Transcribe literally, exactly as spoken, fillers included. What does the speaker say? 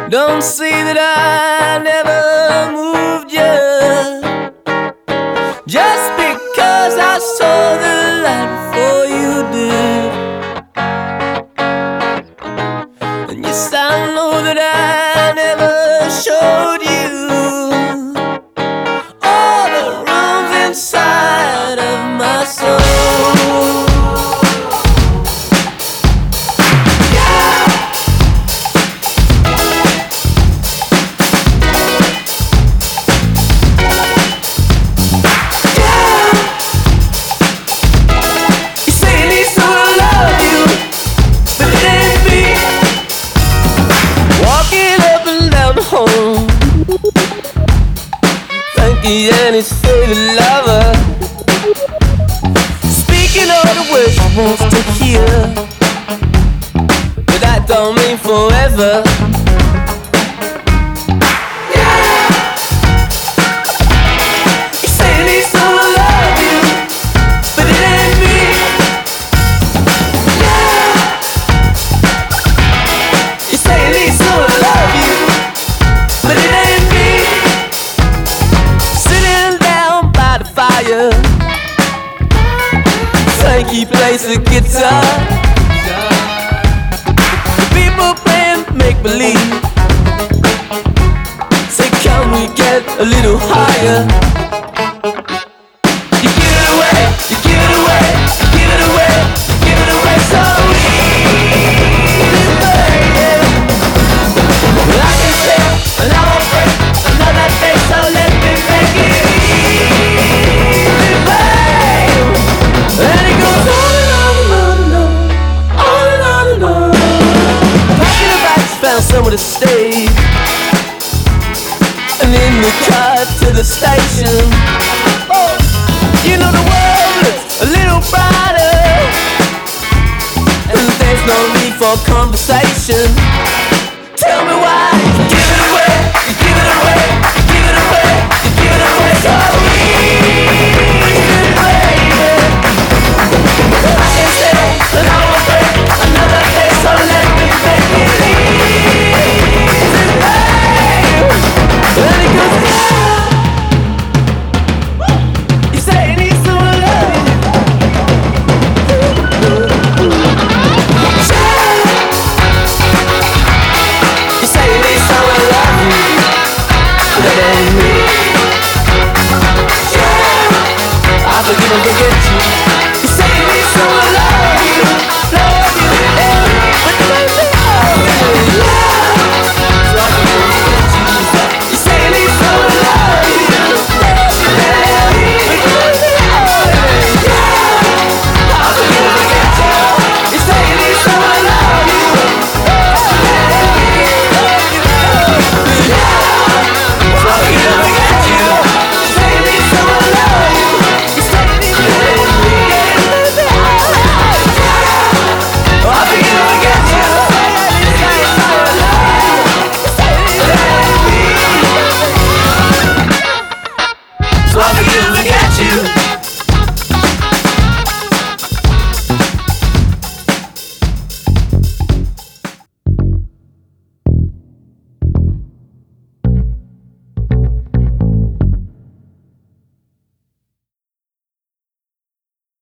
Don't say that I never moved you just because I saw the light before you did. And yes, I know that I never showed you all the rooms inside of my soul. Home, Frankie and his favorite lover, speaking all the words she wants to hear, but that don't mean forever. Yeah. You say he needs someone to love you, but it ain't me. Yeah. You say he needs someone to love you, but it ain't me. Sitting down by the fire, Frankie plays the guitar. The people playing make-believe. Say, can we get a little higher? You give it away, you give it away, you give it away, you give it away so easy, baby. Well, I can tell, and I'm afraid another day, so let me make it easy, babe. And it goes on and on and on and on, on and on and on. Packing the bags, found somewhere to stay, and in the car to the station. Oh, you know the world looks a little brighter, and there's no need for conversation. Tell me